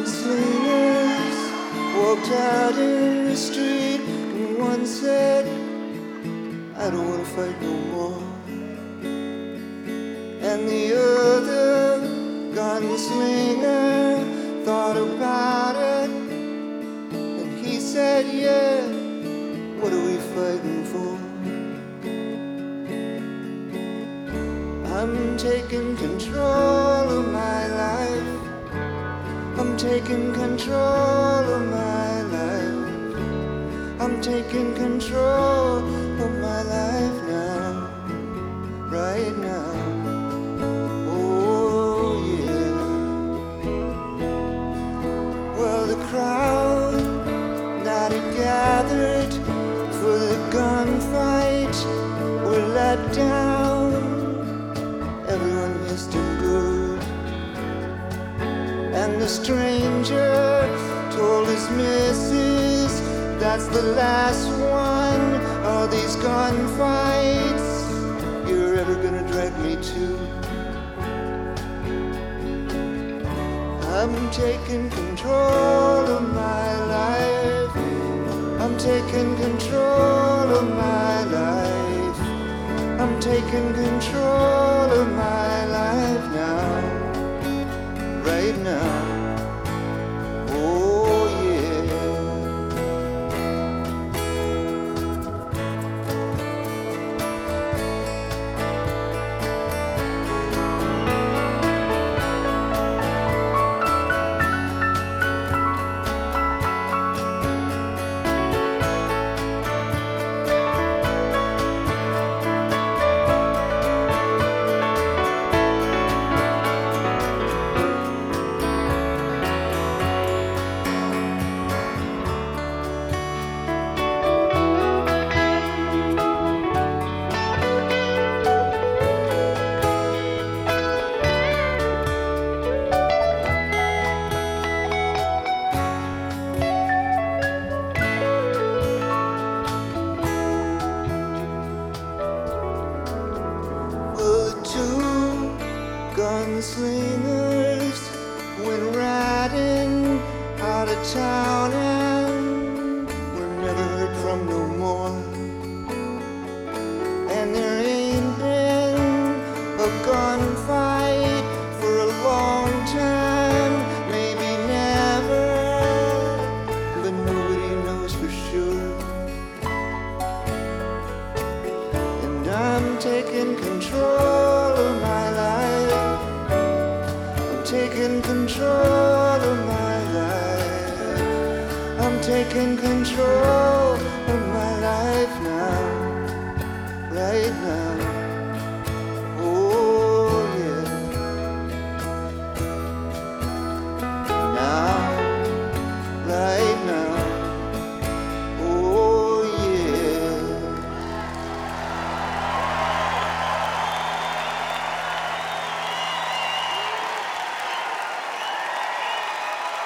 gunslingers walked out in the street, and one said, I don't want to fight no more. And the other gunslinger thought about it, and he said, yeah, what are we fighting for? I'm taking control of my life. I'm taking control of my life. I'm taking control of my life now, right now. Oh yeah. Well, the crowd that had gathered for the gunfight were let down. Everyone missed him good. And the stranger told his missus, that's the last one of these gunfights you're ever gonna drag me to. I'm taking control of my life. I'm taking control of my life. I'm taking control of my life now, right now. Oh yeah. Gunslingers went riding out of town and were never heard from no more. And there ain't been a gunfight for a long time, maybe never, but nobody knows for sure. And I'm taking control of my life. Taking control of my life. I'm taking control of my life now, right now.